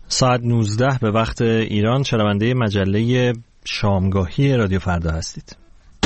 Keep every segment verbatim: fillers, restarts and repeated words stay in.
ساعت نوزده به وقت ایران شنونده مجله شامگاهی رادیو فردا هستید.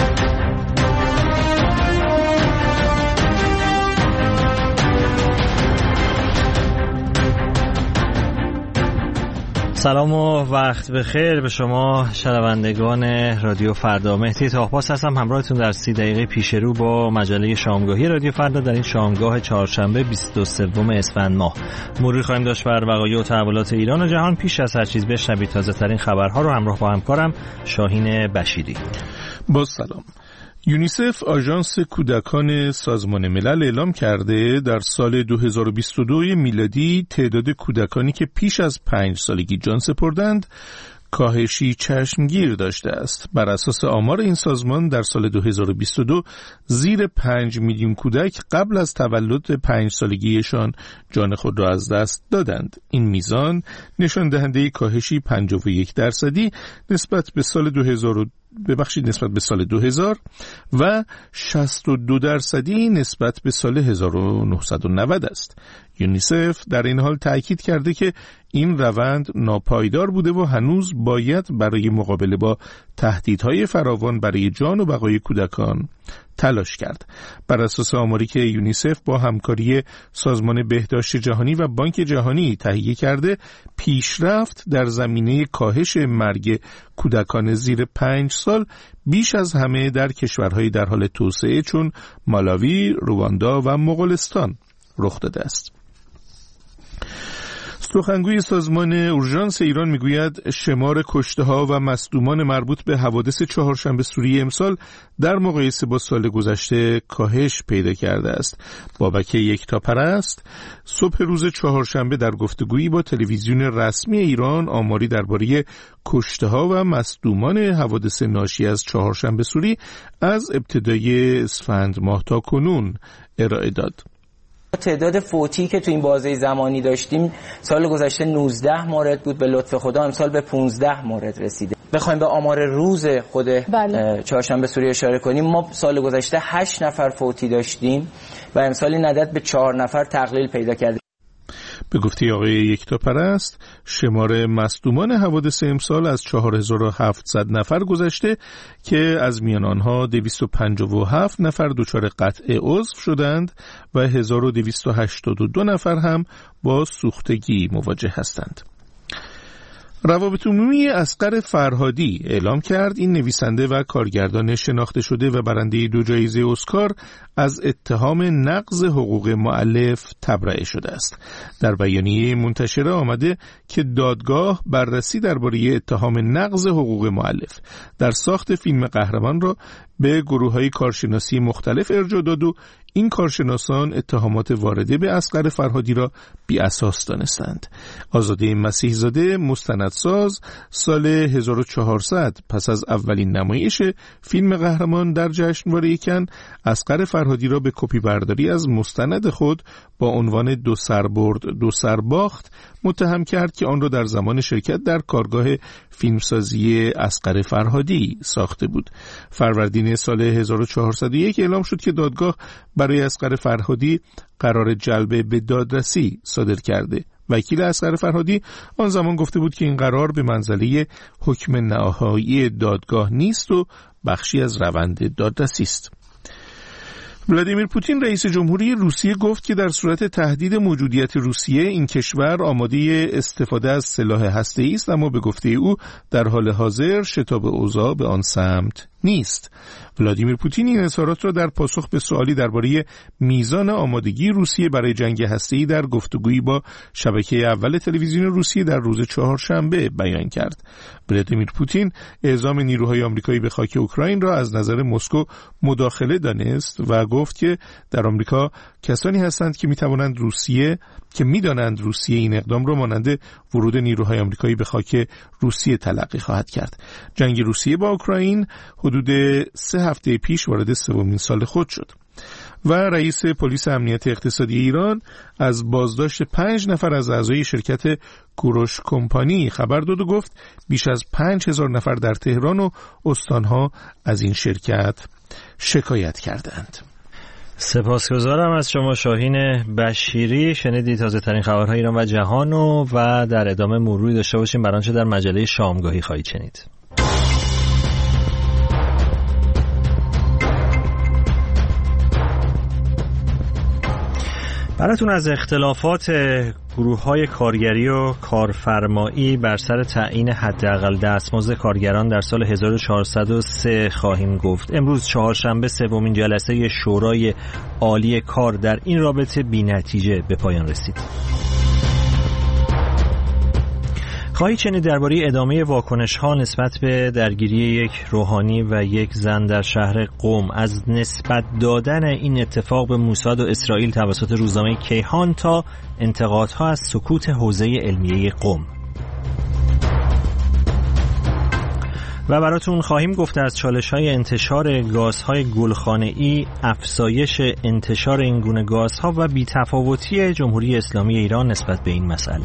سلام و وقت بخیر به شما شنوندگان رادیو فردا. مهدی طاهپاس هستم، همراهتون در سی دقیقه پیش رو با مجله شامگاهی رادیو فردا در این شامگاه چهارشنبه بیست و سوم اسفند ماه. مرور خواهیم داشت بر وقایع و تحولات ایران و جهان. پیش از هر چیز بشنوید تازه ترین خبرها رو همراه با همکارم شاهین بشیری. با سلام. یونیسف آژانس کودکان سازمان ملل اعلام کرده در سال دو هزار و بیست و دو میلادی تعداد کودکانی که پیش از پنج سالگی جان سپردند کاهشی چشمگیر داشته است. بر اساس آمار این سازمان در سال دو هزار و بیست و دو زیر پنج میلیون کودک قبل از تولد پنج سالگیشان جان خود را از دست دادند. این میزان نشان دهنده کاهشی پنجاه و یک درصدی نسبت به سال دو هزار ببخشید نسبت به سال دو هزار و شصت و دو درصدی نسبت به سال هزار و نهصد و نود است. یونیسف در این حال تأکید کرده که این روند ناپایدار بوده و هنوز باید برای مقابله با تهدیدهای فراوان برای جان و بقای کودکان تلاش کرد. بر اساس آماری که یونیسف با همکاری سازمان بهداشت جهانی و بانک جهانی تهیه کرده، پیشرفت در زمینه کاهش مرگ کودکان زیر پنج سال بیش از همه در کشورهای در حال توسعه چون مالاوی، رواندا و مغولستان رخ داده است. سخنگوی سازمان اورژانس ایران میگوید شمار کشته‌ها و مصدومان مربوط به حوادث چهارشنبه سوری امسال در مقایسه با سال گذشته کاهش پیدا کرده است. بابک یکتاپرست صبح روز چهارشنبه در گفتگویی با تلویزیون رسمی ایران آماری درباره کشته‌ها و مصدومان حوادث ناشی از چهارشنبه سوری از ابتدای اسفند ماه تا کنون ارائه داد. تعداد فوتی که تو این بازه زمانی داشتیم سال گذشته نوزده مورد بود، به لطف خدا امسال به پانزده مورد رسیده. بخوایم به آمار روز خود بله. چهارشنبه سوری اشاره کنیم، ما سال گذشته هشت نفر فوتی داشتیم و امسال این عدد به چهار نفر تقلیل پیدا کرده. به گفته آقای یکتاپرست شمار مصدومان حوادث امسال از چهار هزار و هفتصد نفر گذشته که از میان آنها دویست و پنجاه و هفت نفر دچار قطع عضو شدند و هزار و دویست و هشتاد و دو نفر هم با سوختگی مواجه هستند. روابط عمومی اصغر فرهادی اعلام کرد این نویسنده و کارگردان شناخته شده و برنده دو جایزه اسکار از اتهام نقض حقوق مؤلف تبرئه شده است. در بیانیه منتشره آمده که دادگاه بررسی درباره اتهام نقض حقوق مؤلف در ساخت فیلم قهرمان را به گروه‌های کارشناسی مختلف ارجاع داد و این کارشناسان اتهامات وارده به اصغر فرهادی را بی اساس دانستند. آزاده مسیح زاده مستندساز سال هزار و چهارصد پس از اولین نمایش فیلم قهرمان در جشنواره کن اصغر فرهادی را به کپی برداری از مستند خود با عنوان دو سربرد دو سرباخت متهم کرد که آن را در زمان شرکت در کارگاه فیلمسازی اصغر فرهادی ساخته بود. فروردین سال هزار و چهارصد و یک اعلام شد که دادگاه برای اصغر فرهادی قرار جلب به دادرسی صادر کرده. وکیل اصغر فرهادی آن زمان گفته بود که این قرار به منزله حکم نهایی دادگاه نیست و بخشی از روند دادرسی است. ولادیمیر پوتین رئیس جمهوری روسیه گفت که در صورت تهدید موجودیت روسیه این کشور آماده استفاده از سلاح هسته‌ای است، اما به گفته او در حال حاضر شتاب اوضاع به آن سمت نیست. ولادیمیر پوتین این اظهارات را در پاسخ به سوالی درباره میزان آمادگی روسیه برای جنگ هسته‌ای در گفتگویی با شبکه اول تلویزیون روسیه در روز چهارشنبه بیان کرد. ولادیمیر پوتین اعزام نیروهای آمریکایی به خاک اوکراین را از نظر مسکو مداخله دانست و گفت که در آمریکا کسانی هستند که میتوانند روسیه که میدانند روسیه این اقدام را مانند ورود نیروهای آمریکایی به خاک روسیه تلقی خواهد کرد. جنگ روسیه با اوکراین حدود سه هفته پیش وارد سومین سال خود شد و رئیس پلیس امنیت اقتصادی ایران از بازداشت پنج نفر از اعضای شرکت کوروش کمپانی خبر داد و گفت بیش از پنج هزار نفر در تهران و استانها از این شرکت شکایت کردند. سپاسگزارم از شما شاهین بشیری. شنیدید تازه ترین خبرهای ایران و جهان و, و در ادامه مروری داشته باشیم بر آنچه در مجله شامگاهی خواهید شنید. براتون از اختلافات گروه‌های کارگری و کارفرمایی بر سر تعیین حداقل دستمزد کارگران در سال هزار و چهارصد و سه خواهیم گفت. امروز چهارشنبه سومین جلسه شورای عالی کار در این رابطه بی‌نتیجه به پایان رسید. خواهید شنید درباره ادامه واکنش‌ها نسبت به درگیری یک روحانی و یک زن در شهر قم، از نسبت دادن این اتفاق به موساد و اسرائیل توسط روزنامه کیهان تا انتقادها از سکوت حوزه علمیه قم. و براتون خواهیم گفت از چالش‌های انتشار گازهای گلخانه‌ای، افزایش انتشار این گونه گازها و بی‌تفاوتی جمهوری اسلامی ایران نسبت به این مسئله.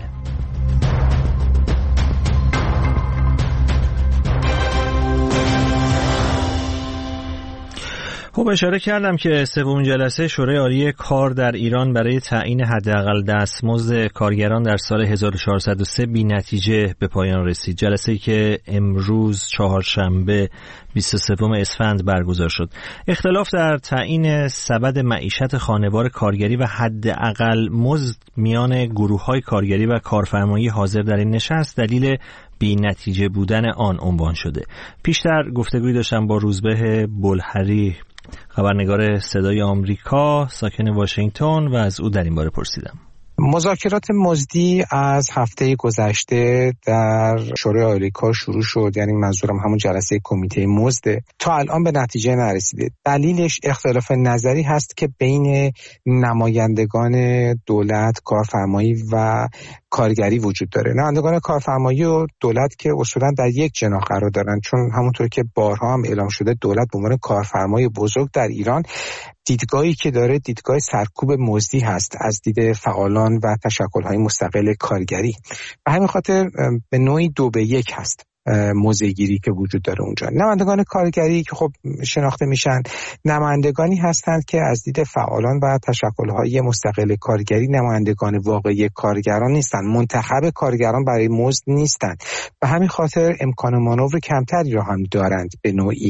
خب اشاره کردم که سومین جلسه شورای عالی کار در ایران برای تعیین حداقل دستمزد کارگران در سال هزار و چهارصد و سه بی‌نتیجه به پایان رسید. جلسه‌ای که امروز چهارشنبه بیست و سوم اسفند برگزار شد. اختلاف در تعیین سبد معیشت خانوار کارگری و حداقل مزد میان گروه‌های کارگری و کارفرمایی حاضر در این نشست دلیل بی نتیجه بودن آن عنوان شده. پیشتر گفتگوی داشتم با روزبه بلحری، خبرنگار صدای آمریکا ساکن واشنگتن، و از او در این باره پرسیدم. مذاکرات مزدی از هفته گذشته در شورای عالی کار شروع شد، یعنی منظورم همون جلسه کمیته مزد، تا الان به نتیجه نرسیده. دلیلش اختلاف نظری هست که بین نمایندگان دولت، کارفرمایی و کارگری وجود داره. نمایندگان کارفرمایی و دولت که اصولا در یک جناح قرار دارن، چون همونطور که بارها هم اعلام شده دولت به عنوان کارفرمای بزرگ در ایران دیدگاهی که داره دیدگاه سرکوب مزدی هست از دید فعالان و تشکل‌های مستقل کارگری. به همین خاطر به نوعی دو به یک هست موضع‌گیری که وجود داره اونجا. نمایندگان کارگری که خب شناخته میشن نمایندگانی هستند که از دید فعالان و تشکل‌های مستقل کارگری نمایندگان واقعی کارگران نیستن، منتخب کارگران برای مزد نیستن. به همین خاطر امکان مانور کمتری را هم دارند به نوعی.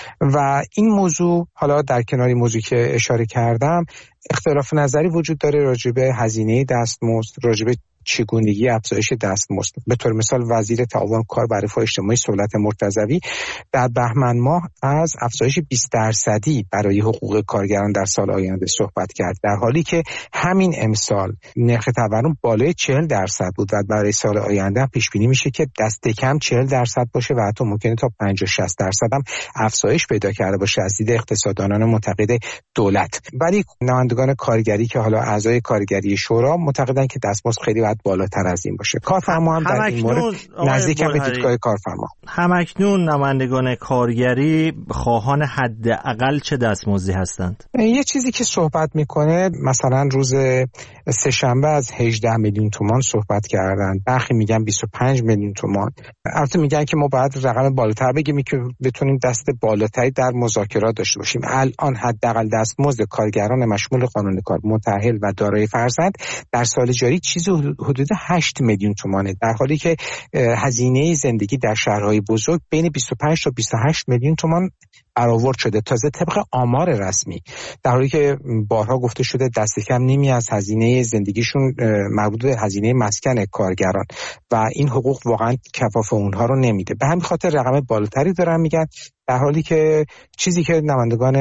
و این موضوع حالا در کنار موضوعی که اشاره کردم اختلاف نظری وجود داره راجع به هزینه دستمزد، راجع به چگونگی افزایش دستمزد. به طور مثال وزیر تعاون کار و رفاه اجتماعی سهولت مرتضوی در بهمن ماه از افزایش بیست درصدی برای حقوق کارگران در سال آینده صحبت کرد، در حالی که همین امسال نرخ تورم بالای چهل درصد بود و برای سال آینده پیش بینی میشه که دست کم چهل درصد باشه و حتی ممکنه تا پنجاه شصت درصد هم افزایش پیدا کرده باشه از دید اقتصاددانان معتقد دولت. ولی نمایندگان کارگری که حالا اعضای کارگری شورا معتقدن که دستمزد خیلی باید بالاتر از این باشه. کارفرما هم در این مورد نزدیک به دیدگاه کارفرما. همکنون نمایندگان کارگری خواهان حداقل چه دستمزدی هستند؟ یه چیزی که صحبت میکنه مثلا روز سه‌شنبه از هجده میلیون تومان صحبت کردن، برخی میگن بیست و پنج میلیون تومان. البته میگن که ما باید رقم بالاتر بگیم که بتونیم دست بالاتری در مذاکرات داشته باشیم. الان حداقل دستمزد کارگران مشمول قانون کار متأهل و دارای فرزند در سال جاری چیزی حدود هشت میلیون تومانه، در حالی که هزینه زندگی در شهرهای بزرگ بین بیست و پنج تا بیست و هشت میلیون تومان برآورد شده، تازه طبق آمار رسمی، در حالی که بارها گفته شده دست کم نیمی از هزینه زندگیشون مربوط به هزینه مسکن کارگران و این حقوق واقعا کفاف اونها رو نمیده. به همین خاطر رقم بالاتری دارن میگن، در حالی که چیزی که نمایندگان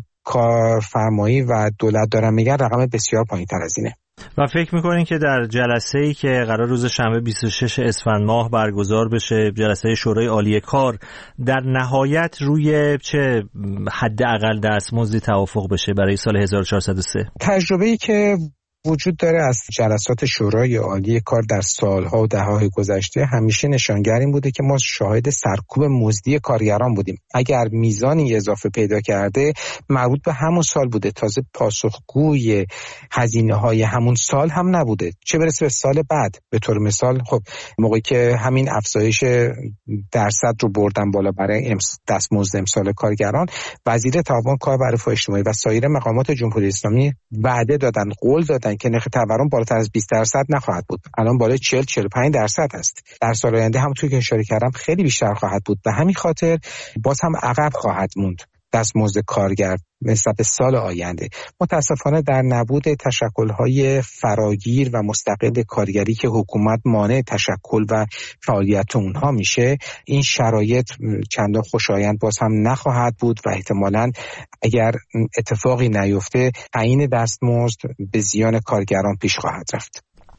کارفرمایی و دولت دارن میگن رقم بسیار پایین‌تر از اینه. و فکر میکنین که در جلسه‌ای که قرار روز شنبه بیست و شش اسفند ماه برگزار بشه، جلسه شورای عالی کار، در نهایت روی چه حداقل دستمزدی توافق بشه برای سال هزار و چهارصد و سه؟ تجربه‌ای که وجود داره از جلسات شورای عالی کار در سالها و دهه‌های گذشته همیشه نشانگر این بوده که ما شاهد سرکوب مزدی کارگران بودیم. اگر میزانی اضافه پیدا کرده مربوط به همون سال بوده، تازه پاسخگوی هزینه‌های همون سال هم نبوده، چه برسه به سال بعد. به طور مثال خب موقعی که همین افزایش درصد رو بردن بالا برای دستمزد امسال کارگران، وزیر تعاون کار و رفاه اجتماعی و سایر مقامات جمهوری اسلامی وعده دادن، قول دادن که نرخ تورم بالاتر از بیست درصد نخواهد بود. الان بالای چهل چهل و پنج درصد است. در سال آینده همونطور که اشاره کردم خیلی بیشتر خواهد بود. به همین خاطر باز هم عقب خواهد موند دستمزد کارگر نسبت به سال آینده. متاسفانه در نبود تشکل‌های فراگیر و مستقل کارگری که حکومت مانع تشکل و فعالیت اونها میشه، این شرایط چندان خوشایند باز هم نخواهد بود و احتمالاً اگر اتفاقی نیفته تعیین دستمزد به زیان کارگران پیش خواهد رفت.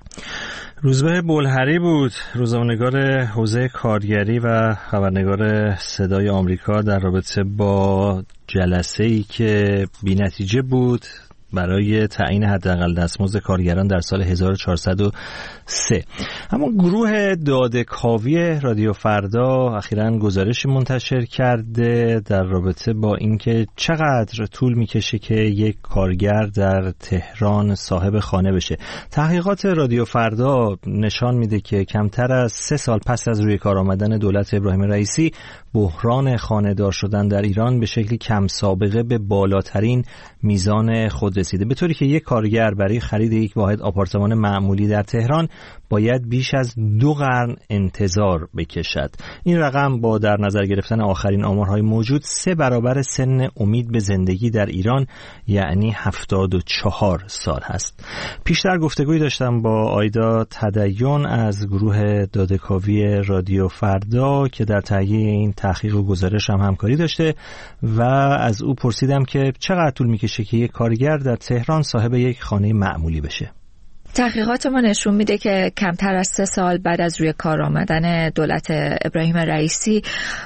روزبه بلحری بود، روزنامه‌نگار حوزه کارگری و خبرنگار صدای آمریکا، در رابطه با جلسه‌ای که بی‌نتیجه بود برای تعیین حداقل دستمزد کارگران در سال هزار و چهارصد و سه. اما گروه داده‌کاوی رادیو فردا اخیراً گزارشی منتشر کرده در رابطه با اینکه چقدر طول میکشه که یک کارگر در تهران صاحب خانه بشه. تحقیقات رادیو فردا نشان میده که کمتر از سه سال پس از روی کار آمدن دولت ابراهیم رئیسی، بحران خانه‌دار شدن در ایران به شکلی کم سابقه به بالاترین میزان خود رسیده، به طوری که یک کارگر برای خرید یک واحد آپارتمان معمولی در تهران باید بیش از دو قرن انتظار بکشد. این رقم با در نظر گرفتن آخرین آمارهای موجود سه برابر سن امید به زندگی در ایران، یعنی هفتاد و چهار سال هست. پیشتر گفتگوی داشتم با آیدا تدین از گروه داده‌کاوی رادیو فردا که در تهیه این تحقیق و گزارش هم همکاری داشته و از او پرسیدم که چقدر طول میکشه که یک کارگر در تهران صاحب یک خانه معمولی بشه. تحقیقات ما نشون میده که کمتر از سه سال بعد از روی کار آمدن دولت ابراهیم رئیسی،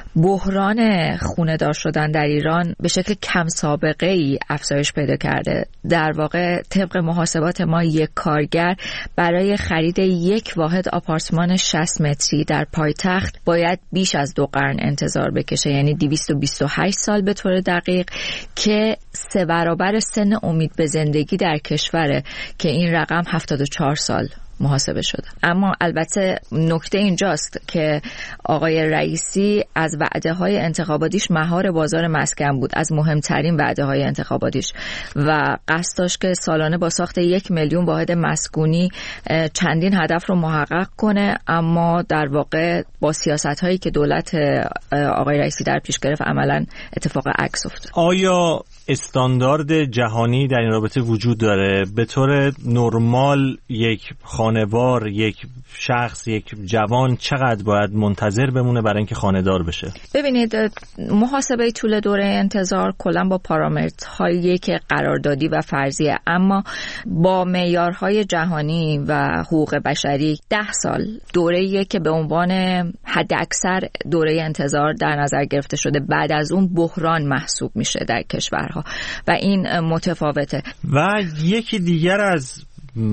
بحران خونه دار شدن در ایران به شکل کم سابقه ای افزایش پیدا کرده. در واقع طبق محاسبات ما یک کارگر برای خرید یک واحد آپارتمان شصت متری در پایتخت باید بیش از دو قرن انتظار بکشه، یعنی دویست و بیست و هشت سال به طور دقیق، که سه برابر سن امید به زندگی در کشوره که این رقم هفتاد و چهار سال محاسبه شده. اما البته نکته اینجاست که آقای رئیسی از وعده های انتخاباتیش مهار بازار مسکن بود، از مهمترین وعده های انتخاباتیش، و قصد داشت که سالانه با ساخت یک میلیون واحد مسکونی چندین هدف رو محقق کنه، اما در واقع با سیاست هایی که دولت آقای رئیسی در پیش گرفت عملا اتفاق عکس افتاد. آیا استاندارد جهانی در این رابطه وجود داره؟ به طور نرمال یک خانوار، یک شخص، یک جوان چقدر باید منتظر بمونه برای اینکه خانه دار بشه؟ ببینید، محاسبه طول دوره انتظار کلا با پارامترهایی که قراردادی و فرضیه، اما با معیارهای جهانی و حقوق بشری ده سال دوره‌ایه که به عنوان حد اکثر دوره انتظار در نظر گرفته شده. بعد از اون بحران محسوب میشه در کشورها و این متفاوته. و یکی دیگر از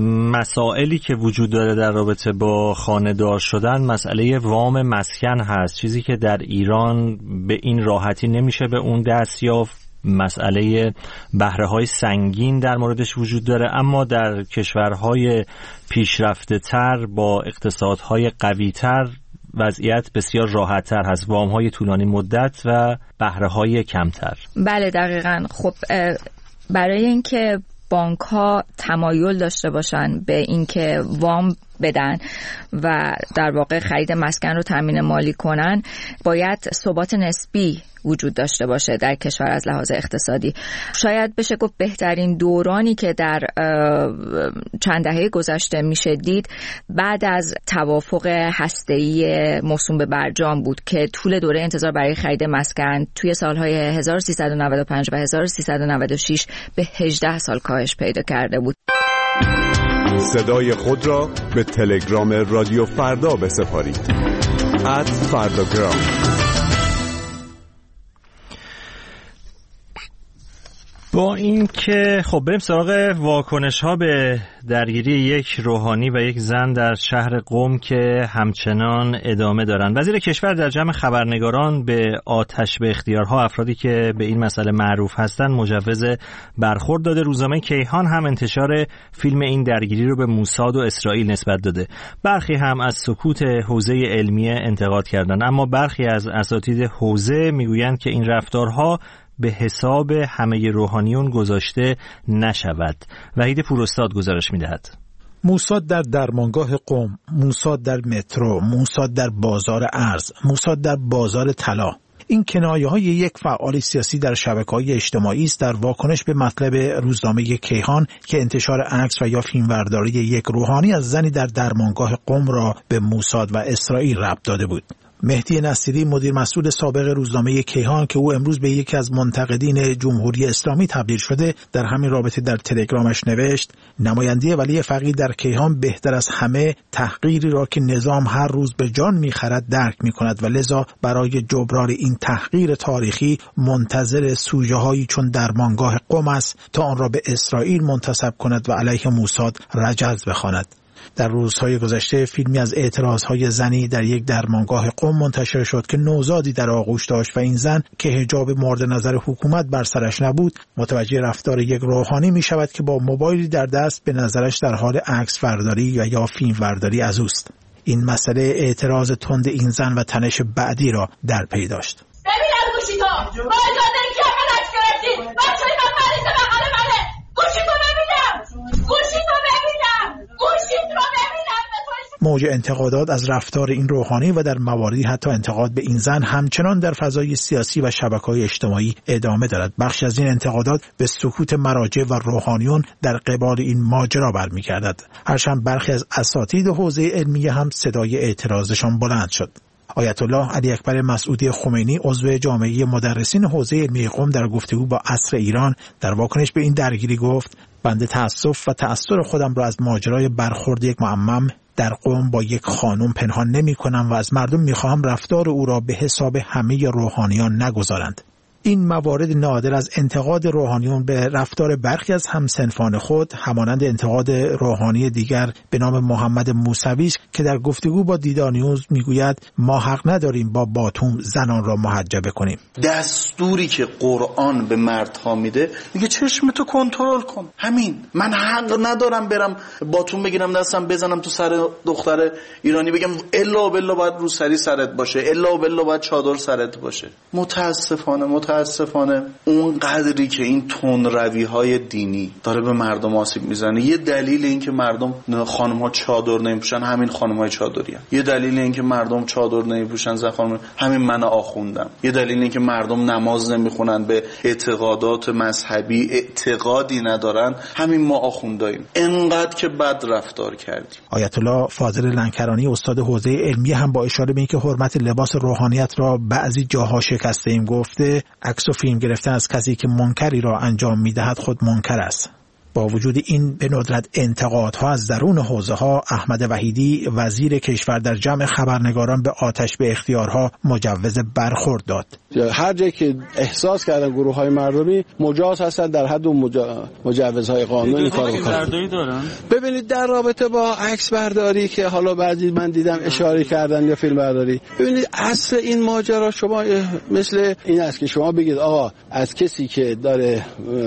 مسائلی که وجود داره در رابطه با خانه دار شدن مسئله وام مسکن هست، چیزی که در ایران به این راحتی نمیشه به اون دست یافت. مسئله بهره‌های سنگین در موردش وجود داره، اما در کشورهای پیشرفته تر با اقتصادهای قوی تر وضعیت بسیار راحت تر هست، وام‌های طولانی مدت و بهره‌های کمتر. بله دقیقاً. خب برای اینکه بانک ها تمایل داشته باشن به اینکه وام بدن و در واقع خرید مسکن رو تامین مالی کنن، باید ثبات نسبی وجود داشته باشه در کشور از لحاظ اقتصادی. شاید بشه گفت بهترین دورانی که در چند دهه گذشته میشه دید بعد از توافق هسته‌ای موسوم به برجام بود که طول دوره انتظار برای خرید مسکن توی سالهای هزار و سیصد و نود و پنج و هزار و سیصد و نود و شش به هجده سال کاهش پیدا کرده بود. صدای خود را به تلگرام رادیو فردا بسپارید. ات فرداگرام. با این که خب بریم سراغ واکنش ها به درگیری یک روحانی و یک زن در شهر قم که همچنان ادامه دارند. وزیر کشور در جمع خبرنگاران به آتش به اختیارها افرادی که به این مسئله معروف هستند مجوز برخورد داده. روزنامه کیهان هم انتشار فیلم این درگیری رو به موساد و اسرائیل نسبت داده. برخی هم از سکوت حوزه علمیه انتقاد کردند، اما برخی از اساتید حوزه میگویند که این رفتارها به حساب همه روحانیون گذاشته نشود. وحید پوراستاد گزارش می‌دهد. موساد در درمانگاه قم، موساد در مترو، موساد در بازار ارز، موساد در بازار طلا. این کنایه‌های یک فعال سیاسی در شبکه‌های اجتماعی است در واکنش به مطلب روزنامه کیهان که انتشار عکس و یا فیلمبرداری یک روحانی از زنی در درمانگاه قم را به موساد و اسرائیل ربط داده بود. مهدی نصیری مدیر مسئول سابق روزنامه کیهان که او امروز به یکی از منتقدین جمهوری اسلامی تبدیل شده در همین رابطه در تلگرامش نوشت: نماینده ولی فقیه در کیهان بهتر از همه تحقیری را که نظام هر روز به جان می‌خرد درک می‌کند و لذا برای جبران این تحقیر تاریخی منتظر سوژه‌هایی چون درمانگاه قم است تا آن را به اسرائیل منتسب کند و علیه موساد رجز بخواند. در روزهای گذشته فیلمی از اعتراضهای زنی در یک درمانگاه قم منتشر شد که نوزادی در آغوش داشت و این زن که حجاب مورد نظر حکومت بر سرش نبود متوجه رفتار یک روحانی می شود که با موبایلی در دست به نظرش در حال عکس برداری و یا فیلم برداری از اوست. این مسئله اعتراض تند این زن و تنش بعدی را در پی داشت. ببین گوشی تو بایگاه داری که من عکس گرفتی بچه‌ی من مریض بغل منه گوشی تو ببینم گوشی تو ببینم گوشی تو ببینم. موج انتقادات از رفتار این روحانی و در مواردی حتی انتقاد به این زن همچنان در فضای سیاسی و شبکه‌های اجتماعی ادامه دارد. بخش از این انتقادات به سکوت مراجع و روحانیون در قبال این ماجرا برمی‌گردد. هرچند برخی از اساتید حوزه علمیه هم صدای اعتراضشان بلند شد. آیت الله علی اکبر مسعودی خمینی عضو جامعه مدرسین حوزه علمی قم در گفتگو با عصر ایران در واکنش به این درگیری گفت: بنده تأسف و تأثیر خودم را از ماجرای برخورد یک معمم در قم با یک خانم پنهان نمی کنم و از مردم می خواهم رفتار او را به حساب همه روحانیان نگذارند. این موارد نادر از انتقاد روحانیون به رفتار برخی از همسنفان خود همانند انتقاد روحانی دیگر به نام محمد موسوی است که در گفتگو با دیدار نیوز میگوید ما حق نداریم با باتوم زنان را محجبه کنیم. دستوری که قرآن به مردها میده میگه چشمتو کنترل کن. همین. من حق ندارم برم باتوم بگیرم دستم بزنم تو سر دختر ایرانی بگم الا بالله باید روسری سرت باشه، الا بالله باید چادر سرت باشه. متاسفانه متاسفانه متاسفانه اون قدری که این تون روی های دینی داره به مردم آسیب میزنه، یه دلیل این که مردم خانم ها چادر نمیپوشن همین خانم های چادری هم. یه دلیل این که مردم چادر نمیپوشن زن خانم همین من آخوندم. یه دلیل این که مردم نماز نمیخونن به اعتقادات مذهبی اعتقادی ندارن همین ما آخونداییم. انقدر که بد رفتار کردیم. آیت الله فاضل لنکرانی استاد حوزه علمی هم با اشاره به اینکه حرمت لباس روحانیت را بعضی جاها شکسته ایم گفته: عکس و فیلم گرفتن از کسی که منکری را انجام می‌دهد خود منکر است. با وجود این به ندرت انتقادها از درون حوزه ها، احمد وحیدی وزیر کشور در جمع خبرنگاران به آتش به اختیارها مجوز برخورد داد. هر جایی که احساس کردن گروه های مردمی مجاز هستن در حد مجا... مجوزهای قانونی کار بکنن. ببینید در رابطه با عکس برداری که حالا بعضی من دیدم اشاره کردن یا فیلم برداری، ببینید اصل این ماجرا شما مثل این است که شما بگید آقا از کسی که داره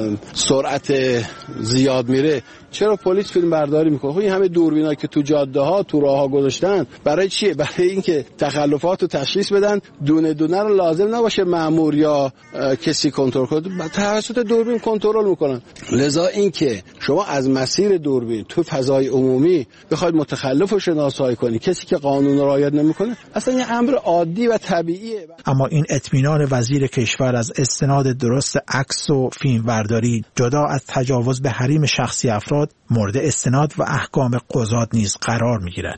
سرعت زیاد میره چرا پلیس فیلم برداری میکنه؟ خب این همه دوربینا که تو جاده ها تو راه ها گذاشتن برای چیه؟ برای اینکه تخلفات رو تشخیص بدن، دونه دونه رو لازم نباشه مأمور یا کسی کنترل کنه، توسط دوربین کنترل میکنن. لذا اینکه شما از مسیر دوربین تو فضای عمومی بخواید متخلف رو شناسایی کنی، کسی که قانون رو رعایت نمیکنه، اصلا یه امر عادی و طبیعیه. اما این اطمینان وزیر کشور از استناد درست عکس و فیلم برداری جدا از تجاوز به حریم شخصی افراد مورد استناد و احکام قضات نیز قرار میگیرد.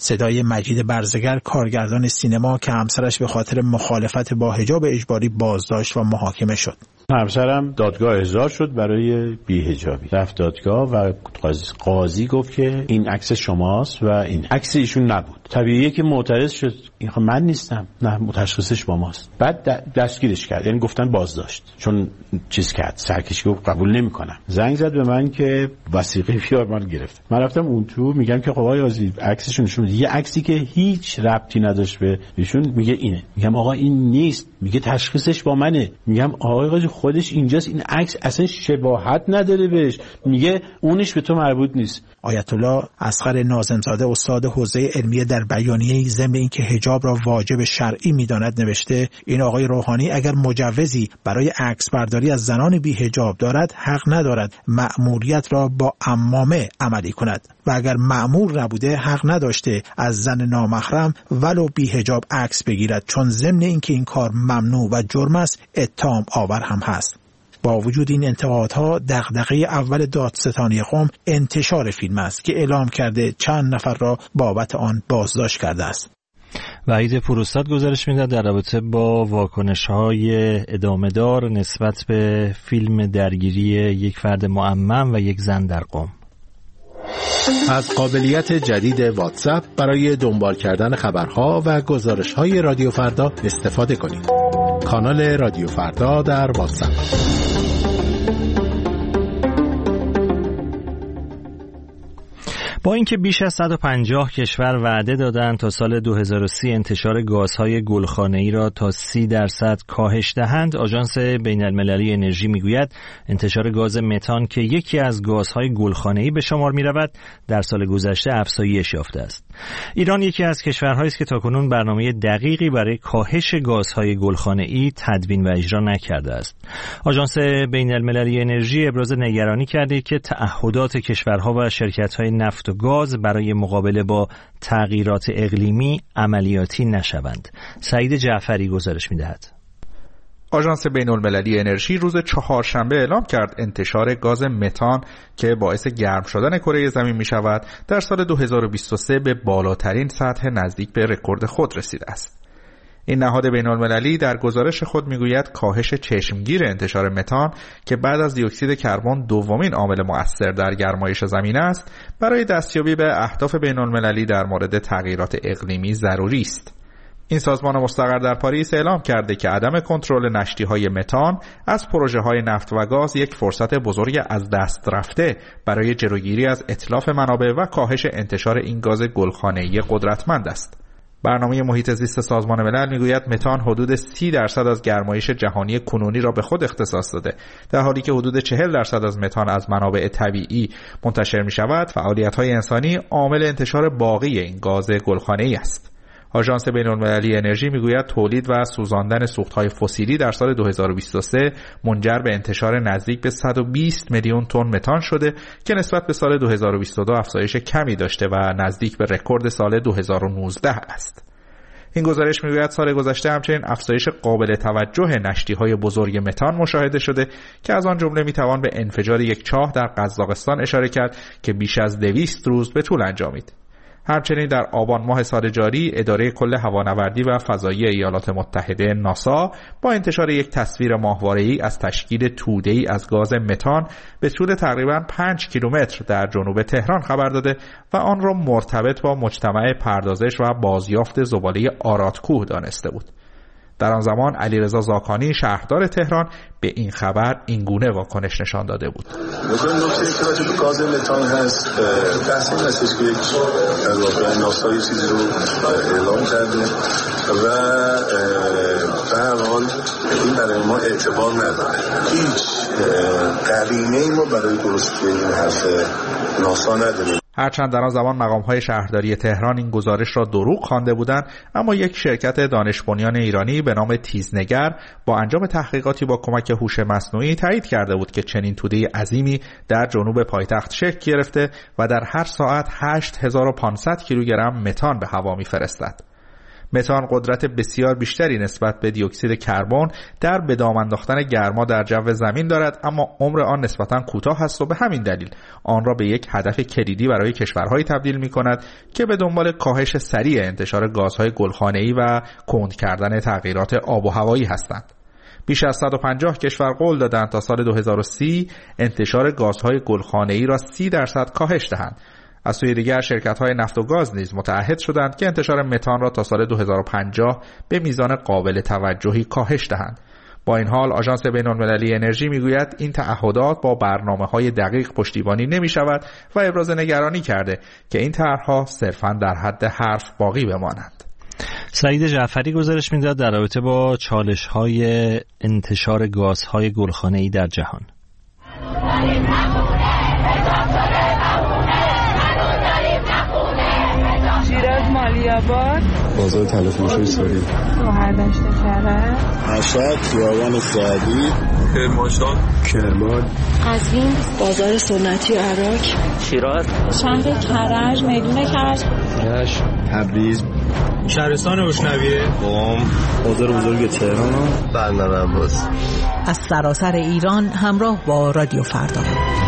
صدای مجید برزگر، کارگردان سینما که همسرش به خاطر مخالفت با حجاب اجباری بازداشت و محاکمه شد. همسرم دادگاه احضار شد برای بی‌حجابی. رفت دادگاه و قاضی گفت که این عکس شماست و این عکس ایشون نبود. طبیعیه که معترض شد. این من نیستم. نه، متشخصش با ماست. بعد دستگیرش کرد. یعنی گفتن بازداشت. چون چیز کرد. سرکشی گفت قبول نمی‌کنم. زنگ زد به من که وثیقه بیار، من گرفت. من رفتم اون تو، میگم که خب آقای قاضی عکسشون نشون میده. یه عکسی که هیچ ربطی نداشت به ایشون، میگه اینه. میگم آقا این نیست. میگه تشخیصش با منه. میگم آقای قاضی خودش اینجاست، این عکس اصلا شباهت نداره بهش. میگه اونش به تو مربوط نیست. آیت الله اصغر ناظمزاده، استاد حوزه علمیه، در بیانیه‌ای ضمن اینکه حجاب را واجب شرعی می‌داند نوشته این آقای روحانی اگر مجوزی برای عکس برداری از زنان بی حجاب دارد، حق ندارد مأموریت را با عمامه عملی کند و اگر مأمور نبوده حق نداشته از زن نامحرم ولو بی حجاب عکس بگیرد، چون ضمن اینکه این کار ممنوع و جرم است، اتهام آور هم هست. با وجود این انتقادها، دغدغه اول دادستانی قم انتشار فیلم است که اعلام کرده چند نفر را بابت آن بازداشت کرده است. وحید پوراستاد گزارش می‌دهد در رابطه با واکنش‌های ادامه‌دار نسبت به فیلم درگیری یک فرد معمم و یک زن در قم. از قابلیت جدید واتساپ برای دنبال کردن خبرها و گزارش‌های رادیو فردا استفاده کنید. کانال رادیو فردا در واتساپ. با اینکه بیش از صد و پنجاه کشور وعده دادند تا سال دو هزار و سی انتشار گازهای گلخانه‌ای را تا سی درصد کاهش دهند، آژانس بین‌المللی انرژی میگوید انتشار گاز متان که یکی از گازهای گلخانه‌ای به شمار می‌رود در سال گذشته افزایش یافته است. ایران یکی از کشورهایی است که تاکنون برنامه دقیقی برای کاهش گازهای گلخانه‌ای تدوین و اجرا نکرده است. آژانس بین‌المللی انرژی ابراز نگرانی کرده که تعهدات کشورها و شرکت‌های نفت و گاز برای مقابله با تغییرات اقلیمی عملیاتی نشوند. سعید جعفری گزارش می‌دهد. آژانس بین‌المللی انرژی روز چهارشنبه اعلام کرد انتشار گاز متان که باعث گرم شدن کره زمین می شود در سال دو هزار و بیست و سه به بالاترین سطح نزدیک به رکورد خود رسیده است. این نهاد بین‌المللی در گزارش خود میگوید کاهش چشمگیر انتشار متان که بعد از دی اکسید کربن دومین عامل مؤثر در گرمایش زمین است، برای دستیابی به اهداف بین‌المللی در مورد تغییرات اقلیمی ضروری است. این سازمان مستقر در پاریس اعلام کرده که عدم کنترل نشتی‌های متان از پروژه‌های نفت و گاز یک فرصت بزرگ از دست رفته برای جلوگیری از اتلاف منابع و کاهش انتشار این گاز گلخانه‌ای قدرتمند است. برنامه محیط زیست سازمان ملل میگوید متان حدود سی درصد از گرمایش جهانی کنونی را به خود اختصاص داده، در حالی که حدود چهل درصد از متان از منابع طبیعی منتشر می شود. فعالیت‌های انسانی عامل انتشار باقی این گاز گلخانه‌ای است. آژانس بین‌المللی انرژی میگوید تولید و سوزاندن سوخت‌های فسیلی در سال دو هزار و بیست و سه منجر به انتشار نزدیک به صد و بیست میلیون تن متان شده که نسبت به سال دو هزار و بیست و دو افزایش کمی داشته و نزدیک به رکورد سال دو هزار و نوزده است. این گزارش میگوید سال گذشته همچنین افزایش قابل توجه نشتی‌های بزرگ متان مشاهده شده که از آن جمله میتوان به انفجار یک چاه در قزاقستان اشاره کرد که بیش از دویست روز به طول انجامید. همچنین در آبان ماه سال جاری اداره کل هوانوردی و فضایی ایالات متحده ناسا با انتشار یک تصویر ماهواره‌ای از تشکیل توده‌ای از گاز متان به طول تقریباً پنج کیلومتر در جنوب تهران خبر داده و آن را مرتبط با مجتمع پردازش و بازیافت زباله آرادکوه دانسته بود. در آن زمان علیرضا زاکانی شهردار تهران به این خبر اینگونه واکنش نشان داده بود. مثلا نکته که راجع به گاز متان هست، بحث این هستش که یک در واقع ناسا یه چیزی رو اعلام کرده و به هر حال این برای ما اعتبار نداره. هیچ قرینه‌ای ما برای درست این حرف ناسا نداریم. هرچند در آن زمان مقام‌های شهرداری تهران این گزارش را دروغ خوانده بودند، اما یک شرکت دانش بنیان ایرانی به نام تیزنگر با انجام تحقیقاتی با کمک هوش مصنوعی تایید کرده بود که چنین توده عظیمی در جنوب پایتخت شکل گرفته و در هر ساعت هشت هزار و پانصد کیلوگرم متان به هوا می‌فرستد. متان قدرت بسیار بیشتری نسبت به دی اکسید کربن در به دام انداختن گرما در جو زمین دارد، اما عمر آن نسبتاً کوتاه است و به همین دلیل آن را به یک هدف کلیدی برای کشورهایی تبدیل می‌کند که به دنبال کاهش سریع انتشار گازهای گلخانه‌ای و کند کردن تغییرات آب و هوایی هستند. بیش از صد و پنجاه کشور قول دادند تا سال دو هزار و سی انتشار گازهای گلخانه‌ای را سی درصد کاهش دهند. از سوی دیگر شرکت‌های نفت و گاز نیز متعهد شدند که انتشار متان را تا سال دو هزار و پنجاه به میزان قابل توجهی کاهش دهند. با این حال آژانس بین‌المللی انرژی میگوید این تعهدات با برنامه‌های دقیق پشتیبانی نمی‌شود و ابراز نگرانی کرده که این طرح‌ها صرفاً در حد حرف باقی بمانند. سعید جعفری گزارش میداد در رابطه با چالش‌های انتشار گازهای گلخانه‌ای در جهان. شیراز مالی‌آباد، بازار تلفروشی سوری، شهردشت کرج، مشهد، خیابان سعدی، کرمانشاه، کرمان، قزوین، بازار سنتی عراق، شیراز، شهر کرج، میدون کرج، رشت، تبریز، شهرستان اشنویه، قم، بازار بزرگ تهران، بندر عباس. از سراسر ایران همراه با رادیو فردا.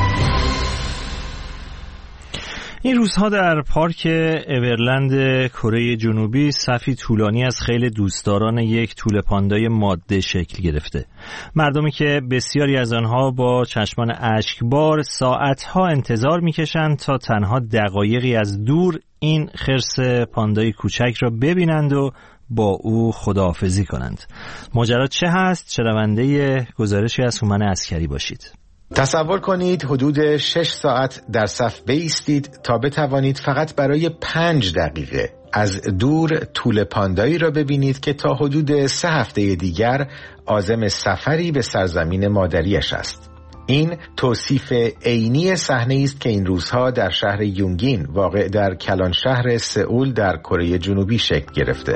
این روزها در پارک اورلند کره جنوبی صفی طولانی از خیل دوستداران یک توله پاندای ماده شکل گرفته. مردمی که بسیاری از آنها با چشمان اشکبار ساعتها انتظار می‌کشند تا تنها دقایقی از دور این خرس پاندای کوچک را ببینند و با او خداحافظی کنند. ماجرا چه هست؟ شنونده گزارشی از هومن عسکری باشید. تصور کنید حدود شش ساعت در صف بایستید تا بتوانید فقط برای پنج دقیقه از دور توله پاندایی را ببینید که تا حدود سه هفته دیگر عازم سفری به سرزمین مادریش است. این توصیف عینی صحنه‌ای است که این روزها در شهر یونگین واقع در کلان شهر سئول در کره جنوبی شکل گرفته.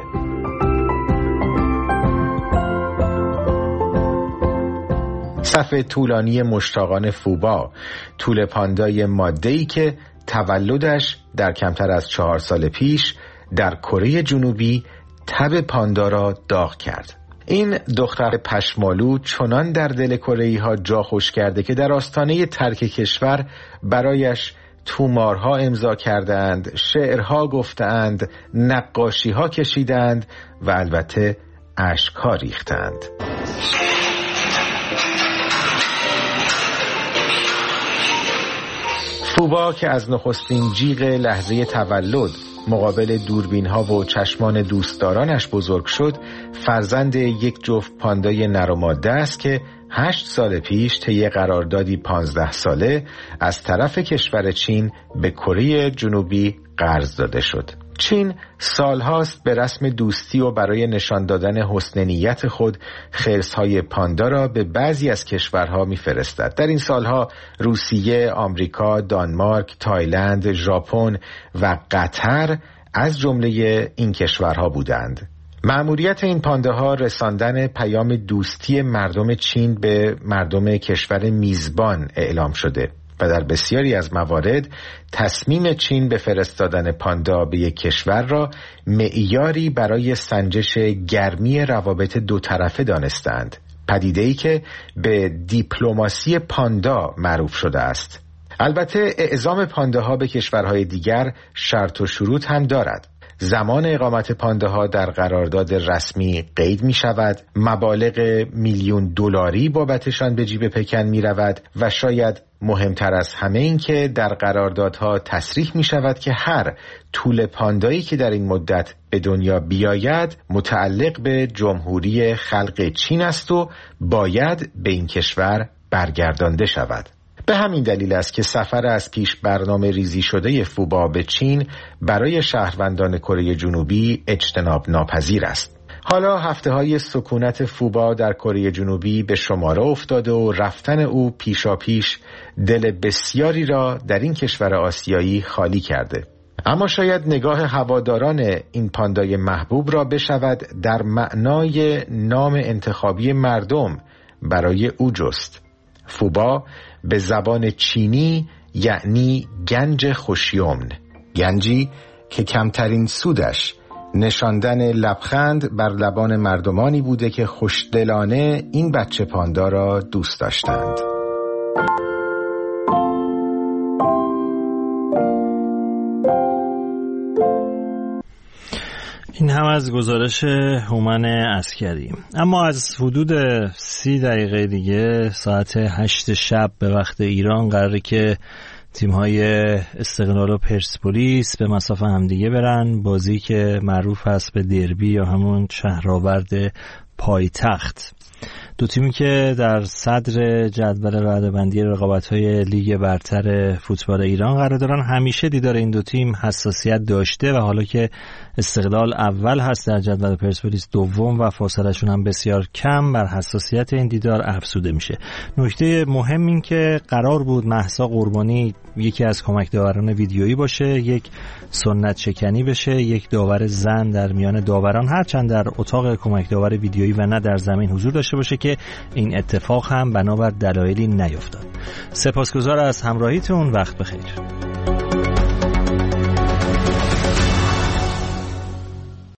صف طولانی مشتاقان فوبا، توله پاندای ماده‌ای که تولدش در کمتر از چهار سال پیش در کره جنوبی تب پاندا را داغ کرد. این دختر پشمالو چنان در دل کره‌ای‌ها جا خوش کرده که در آستانه ترک کشور برایش تومارها امضا کردند، شعرها گفتند، نقاشیها کشیدند و البته اشکها ریختند. فوبا که از نخستین جیغ لحظه تولد مقابل دوربین‌ها و چشمان دوستدارانش بزرگ شد، فرزند یک جفت پاندای نر و ماده است که هشت سال پیش طی قراردادی پانزده ساله از طرف کشور چین به کره جنوبی قرض داده شد. چین سالهاست به رسم دوستی و برای نشان دادن حسن نیت خود خرس‌های پاندا را به بعضی از کشورها می‌فرستد. در این سالها روسیه، آمریکا، دانمارک، تایلند، ژاپن و قطر از جمله این کشورها بودند. مأموریت این پانداها رساندن پیام دوستی مردم چین به مردم کشور میزبان اعلام شده و در بسیاری از موارد تصمیم چین به فرستادن پاندا به یک کشور را معیاری برای سنجش گرمی روابط دو طرفه دانستند، پدیده‌ای که به دیپلماسی پاندا معروف شده است. البته اعزام پانداها به کشورهای دیگر شرط و شروط هم دارد. زمان اقامت پانداها در قرارداد رسمی قید می شود، مبالغ میلیون دلاری بابتشان به جیب پکن می رود و شاید مهمتر از همه این که در قراردادها تصریح می شود که هر توله پاندایی که در این مدت به دنیا بیاید متعلق به جمهوری خلق چین است و باید به این کشور برگردانده شود. به همین دلیل است که سفر از پیش برنامه ریزی شده فوبا به چین برای شهروندان کره جنوبی اجتناب ناپذیر است. حالا هفته های سکونت فوبا در کره جنوبی به شماره افتاده و رفتن او پیشا پیش دل بسیاری را در این کشور آسیایی خالی کرده. اما شاید نگاه هواداران این پاندای محبوب را بشود در معنای نام انتخابی مردم برای او جست. فوبا به زبان چینی یعنی گنج خوشیمن، گنجی که کمترین سودش نشاندن لبخند بر لبان مردمانی بوده که خوشدلانه این بچه پاندا را دوست داشتند. این هم از گزارش هومن عسکری. اما از حدود سی دقیقه دیگه ساعت هشت شب به وقت ایران قراره که تیم‌های استقلال و پرسپولیس به مصاف همدیگه برن، بازی که معروف هست به دربی یا همون شهرآورد پایتخت. دو تیمی که در صدر جدول رده‌بندی رقابت‌های لیگ برتر فوتبال ایران قرار دارن، همیشه دیدار این دو تیم حساسیت داشته و حالا که استقلال اول هست در جدول، پرسپولیس دوم و فاصله‌شون هم بسیار کم، بر حساسیت این دیدار افزوده میشه. نکته مهم این که قرار بود مهسا قربانی یکی از کمک داوران ویدیویی باشه، یک سنت شکنی بشه، یک داور زن در میان داوران، هرچند در اتاق کمک داور ویدیویی و نه در زمین حضور داشته باشه که این اتفاق هم بنابر دلایلی نیفتاد. سپاسگزار از همراهیتون، وقت بخیر.